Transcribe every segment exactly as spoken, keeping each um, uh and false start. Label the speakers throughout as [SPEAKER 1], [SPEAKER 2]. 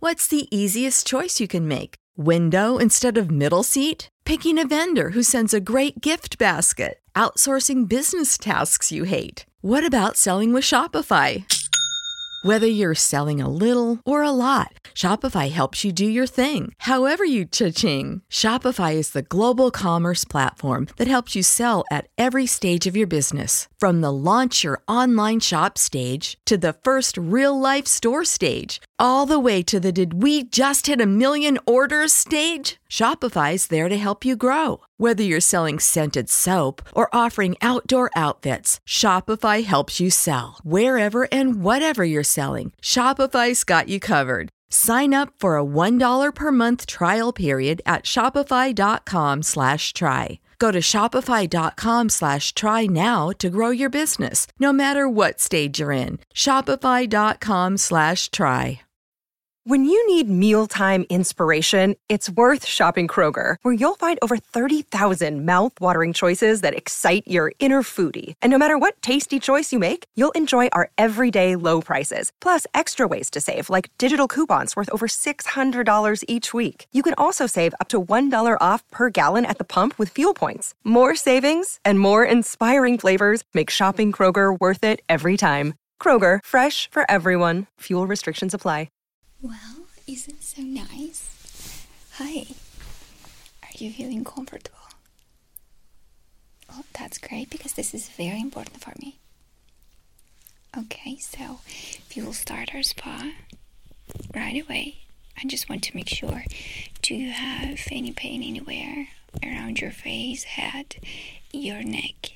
[SPEAKER 1] What's the easiest choice you can make? Window instead of middle seat? Picking a vendor who sends a great gift basket? Outsourcing business tasks you hate? What about selling with Shopify? Whether you're selling a little or a lot, Shopify helps you do your thing, however you cha-ching. Shopify is the global commerce platform that helps you sell at every stage of your business. From the launch your online shop stage to the first real-life store stage, all the way to the did we just hit a million orders stage. Shopify's there to help you grow. Whether you're selling scented soap or offering outdoor outfits, Shopify helps you sell. Wherever and whatever you're selling, Shopify's got you covered. Sign up for a one dollar per month trial period at shopify.com slash try. Go to shopify.com slash try now to grow your business, no matter what stage you're in. Shopify.com slash try.
[SPEAKER 2] When you need mealtime inspiration, it's worth shopping Kroger, where you'll find over thirty thousand mouth-watering choices that excite your inner foodie. And no matter what tasty choice you make, you'll enjoy our everyday low prices, plus extra ways to save, like digital coupons worth over six hundred dollars each week. You can also save up to one dollar off per gallon at the pump with fuel points. More savings and more inspiring flavors make shopping Kroger worth it every time. Kroger, fresh for everyone. Fuel restrictions apply.
[SPEAKER 3] Well, isn't it so nice? Hi. Are you feeling comfortable? Well, that's great because this is very important for me. Okay, so we will start our spa right away. I just want to make sure. Do you have any pain anywhere around your face, head, your neck?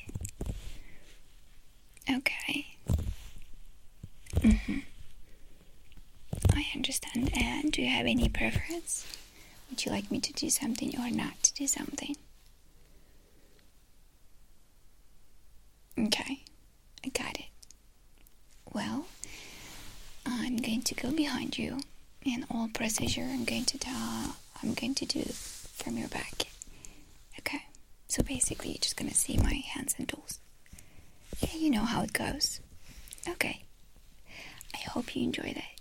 [SPEAKER 3] Okay. Mm-hmm. I understand. And do you have any preference? Would you like me to do something or not to do something? Okay, I got it. Well, I'm going to go behind you, and all procedure I'm going to do, I'm going to do from your back. Okay, so basically you're just gonna see my hands and toes. Yeah, you know how it goes. Okay, I hope you enjoy that.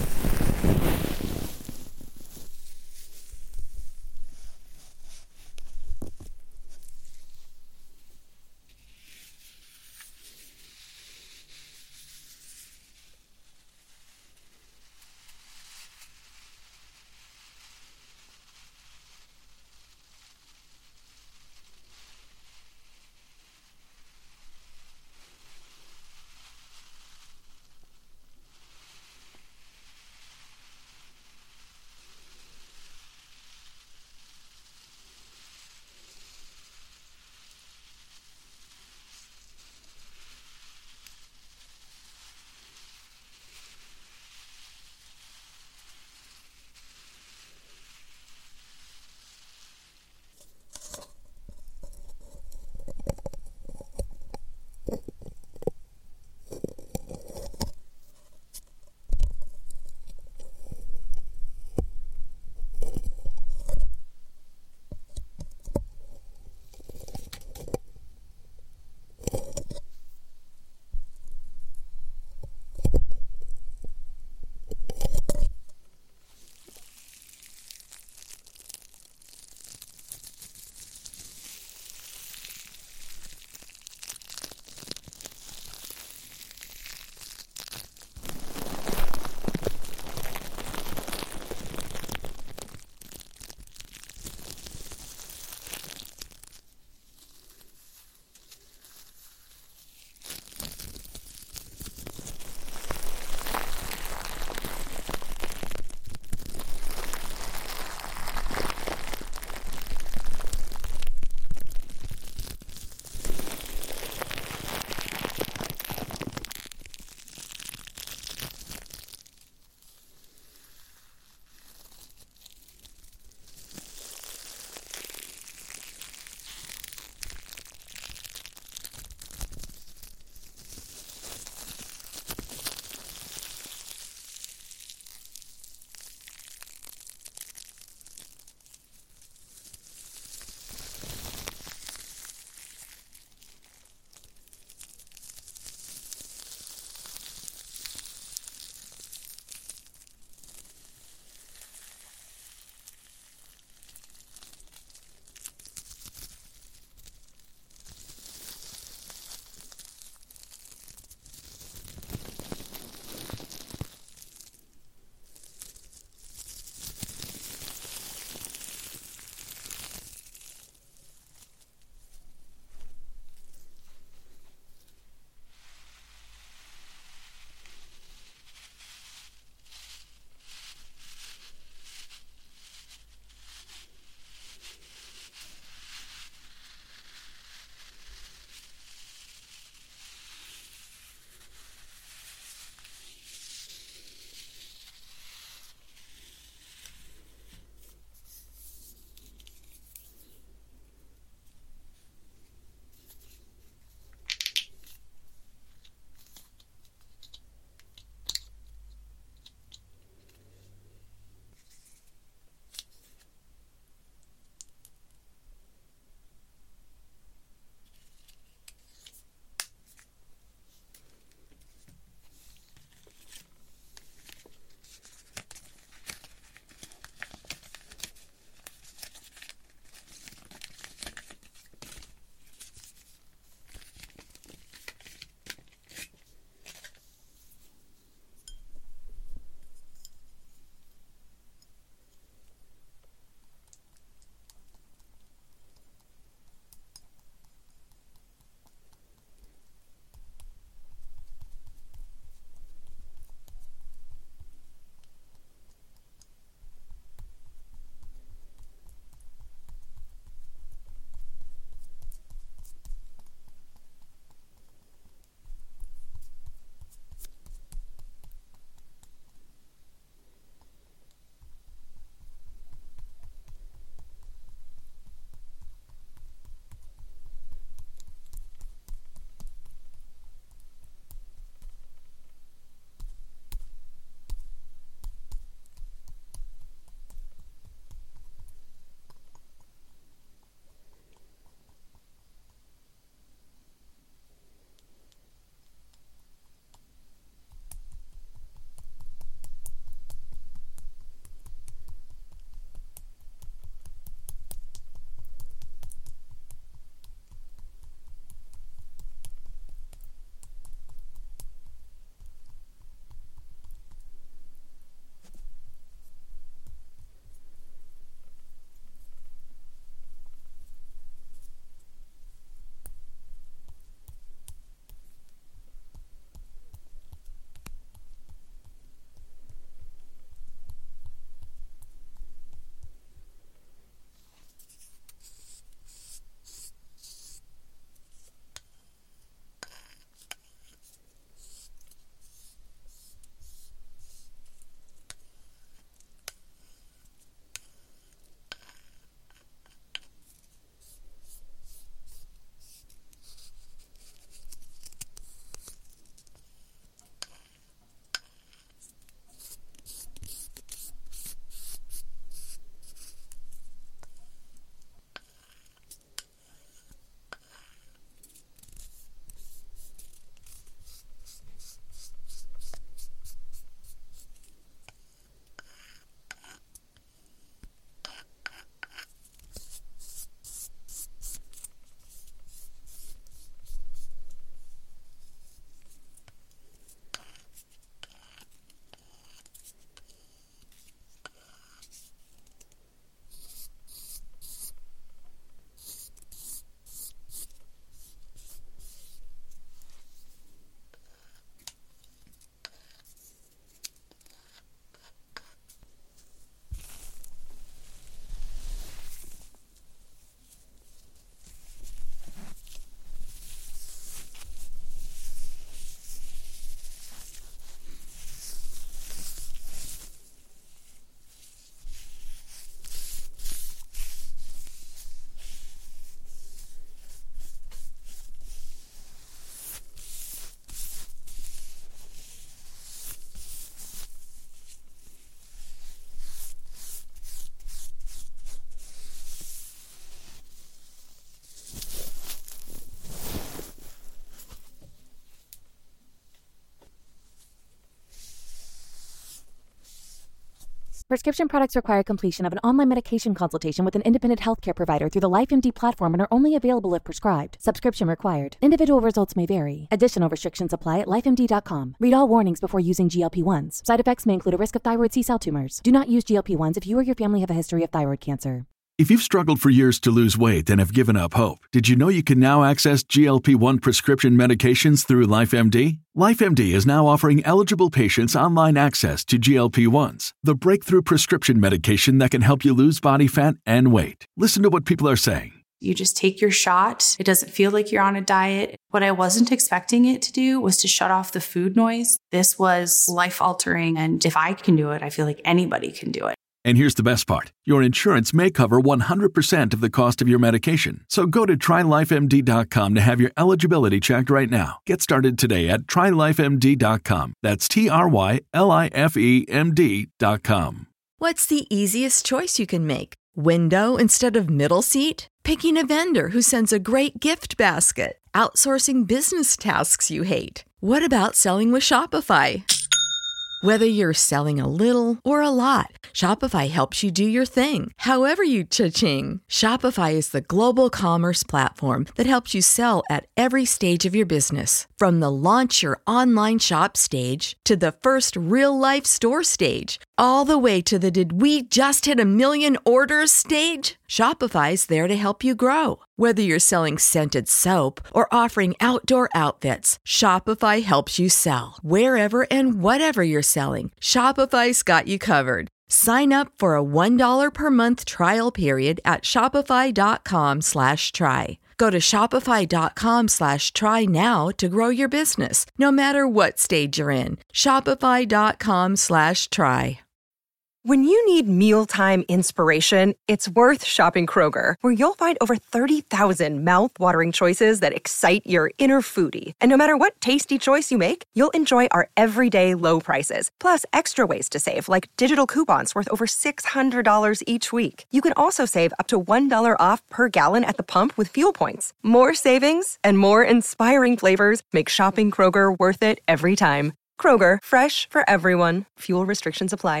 [SPEAKER 4] Prescription products require completion of an online medication consultation with an independent healthcare provider through the LifeMD platform and are only available if prescribed. Subscription required. Individual results may vary. Additional restrictions apply at life M D dot com. Read all warnings before using G L P ones. Side effects may include a risk of thyroid C-cell tumors. Do not use G L P ones if you or your family have a history of thyroid cancer.
[SPEAKER 5] If you've struggled for years to lose weight and have given up hope, did you know you can now access G L P one prescription medications through LifeMD? LifeMD is now offering eligible patients online access to G L P ones, the breakthrough prescription medication that can help you lose body fat and weight. Listen to what people are saying.
[SPEAKER 6] You just take your shot. It doesn't feel like you're on a diet. What I wasn't expecting it to do was to shut off the food noise. This was life-altering, and if I can do it, I feel like anybody can do it.
[SPEAKER 5] And here's the best part. Your insurance may cover one hundred percent of the cost of your medication. So go to try life M D dot com to have your eligibility checked right now. Get started today at try life M D dot com. That's T R Y L I F E M D dot com.
[SPEAKER 1] What's the easiest choice you can make? Window instead of middle seat? Picking a vendor who sends a great gift basket? Outsourcing business tasks you hate? What about selling with Shopify? Whether you're selling a little or a lot, Shopify helps you do your thing, however you cha-ching. Shopify is the global commerce platform that helps you sell at every stage of your business. From the launch your online shop stage to the first real-life store stage, all the way to the did we just hit a million orders stage. Shopify's there to help you grow. Whether you're selling scented soap or offering outdoor outfits, Shopify helps you sell. Wherever and whatever you're selling, Shopify's got you covered. Sign up for a one dollar per month trial period at shopify.com slash try. Go to shopify.com slash try now to grow your business, no matter what stage you're in. Shopify.com slash try.
[SPEAKER 2] When you need mealtime inspiration, it's worth shopping Kroger, where you'll find over thirty thousand mouth-watering choices that excite your inner foodie. And no matter what tasty choice you make, you'll enjoy our everyday low prices, plus extra ways to save, like digital coupons worth over six hundred dollars each week. You can also save up to one dollar off per gallon at the pump with fuel points. More savings and more inspiring flavors make shopping Kroger worth it every time. Kroger, fresh for everyone. Fuel restrictions apply.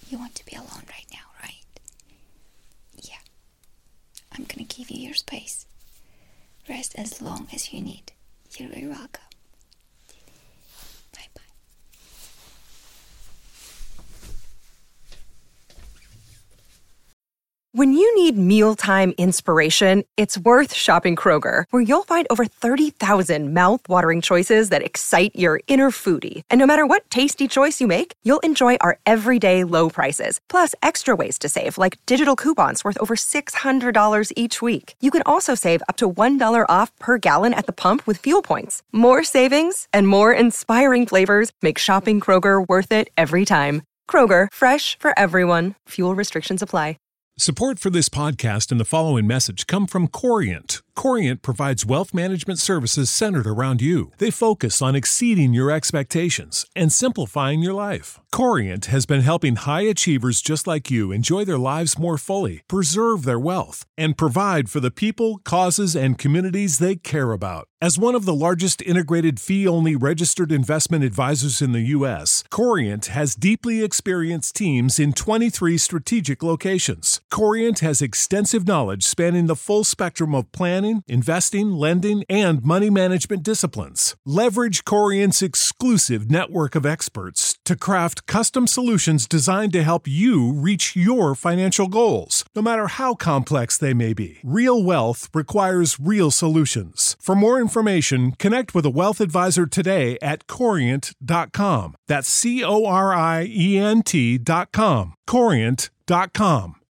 [SPEAKER 3] You want to be alone right now, right? Yeah. I'm gonna give you your space. Rest as long as you need. You're very welcome. Bye-bye.
[SPEAKER 2] When you need mealtime inspiration, it's worth shopping Kroger, where you'll find over thirty thousand mouth-watering choices that excite your inner foodie. And no matter what tasty choice you make, you'll enjoy our everyday low prices, plus extra ways to save, like digital coupons worth over six hundred dollars each week. You can also save up to one dollar off per gallon at the pump with fuel points. More savings and more inspiring flavors make shopping Kroger worth it every time. Kroger, fresh for everyone. Fuel restrictions apply.
[SPEAKER 7] Support for this podcast and the following message come from Corient. Corient provides wealth management services centered around you. They focus on exceeding your expectations and simplifying your life. Corient has been helping high achievers just like you enjoy their lives more fully, preserve their wealth, and provide for the people, causes, and communities they care about. As one of the largest integrated fee-only registered investment advisors in the U S, Corient has deeply experienced teams in twenty-three strategic locations. Corient has extensive knowledge spanning the full spectrum of planning, investing, lending, and money management disciplines. Leverage Corient's exclusive network of experts to craft custom solutions designed to help you reach your financial goals, no matter how complex they may be. Real wealth requires real solutions. For more information, connect with a wealth advisor today at corient dot com. That's C O R I E N T dot com. corient dot com.